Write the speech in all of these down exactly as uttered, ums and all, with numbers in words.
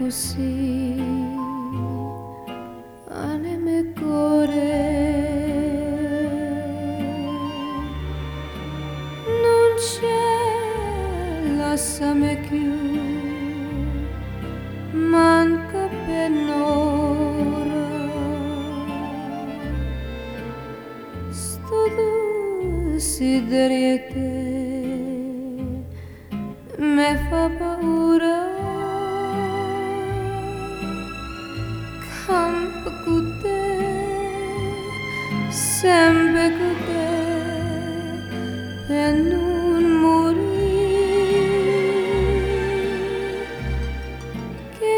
così, anime e cuore, non c'è, lasciami più, manca per un'ora, sto desideriete me fa paura. Campo con te, sempre con te, per non morire. Che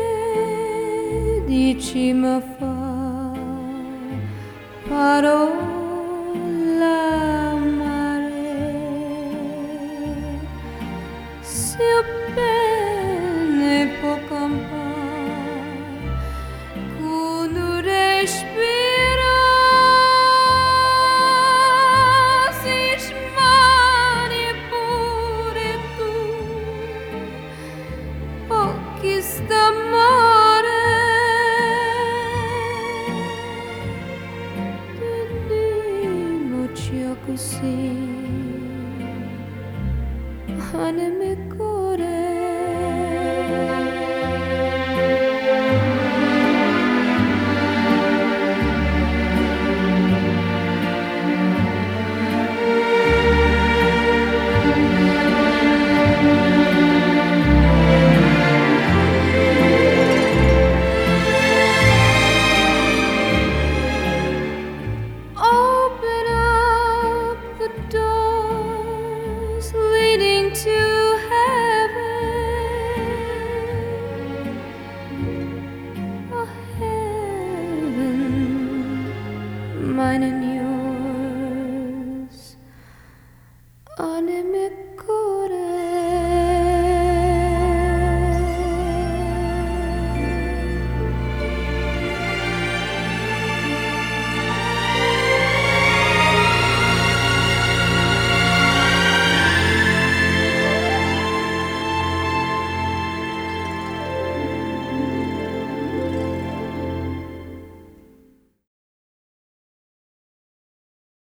c'è, dici mi fa parole.